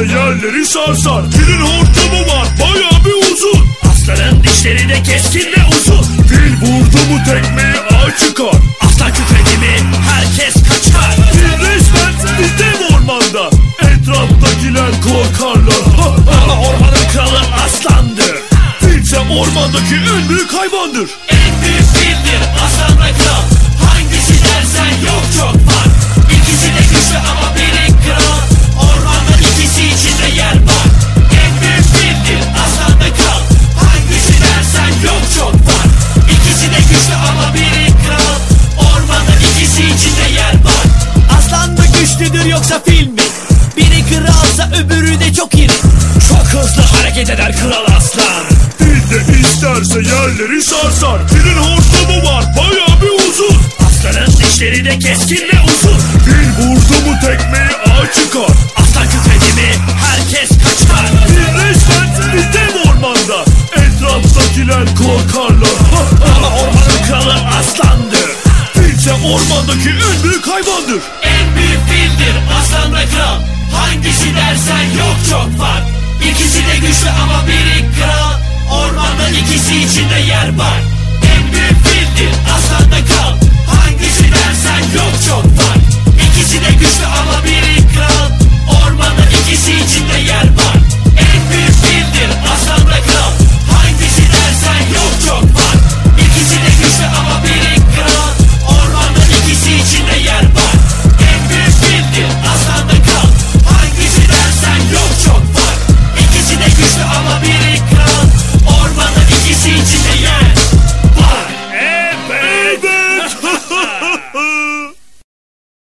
yerleri sarsar. Filin hortumu var bayağı bir uzun. Aslanın dişleri de keskin ve uzun. Fil vurdu mu tekmeyi ağ çıkar. Aslan kükredi mi herkes kaçar. Fil resmen bir dev ormanda. Etraftakiler korkarlar. Ama ormanın kralı aslandır. Filse ormandaki en büyük hayvandır. En büyük fildir aslan ve kral. Hangisi dersen yok çok var. İkisi de güçlü ama biri kral. Ormanda ikisi içinde yer var. En büyük fildir aslan ve kral. Hangisi dersen yok çok var. İkisi de güçlü ama biri kral. Ormanda ikisi içinde yer var. Aslan mı güçlüdür yoksa fil mi? Biri kralsa öbürü de çok iri. Çok hızlı hareket eder kral aslan. Fil de isterse yerleri sarsar. Filin hortumu var bayağı bir uzun. Aslanın dişleri de keskin ve uzun. Fil vurdu mu tekmeyi ağ çıkar. Aslan kükredi mi herkes kaçar. Fil resmen bir dev ormanda. Etraftakiler korkarlar. Ama ormanın kralı aslandır. Filse ormandaki en büyük hayvandır. En büyük fildir aslan ve kral. Hangisi dersen yok çok var. İkisi de güçlü ama biri kral. Ormanda ikisi içinde yer var.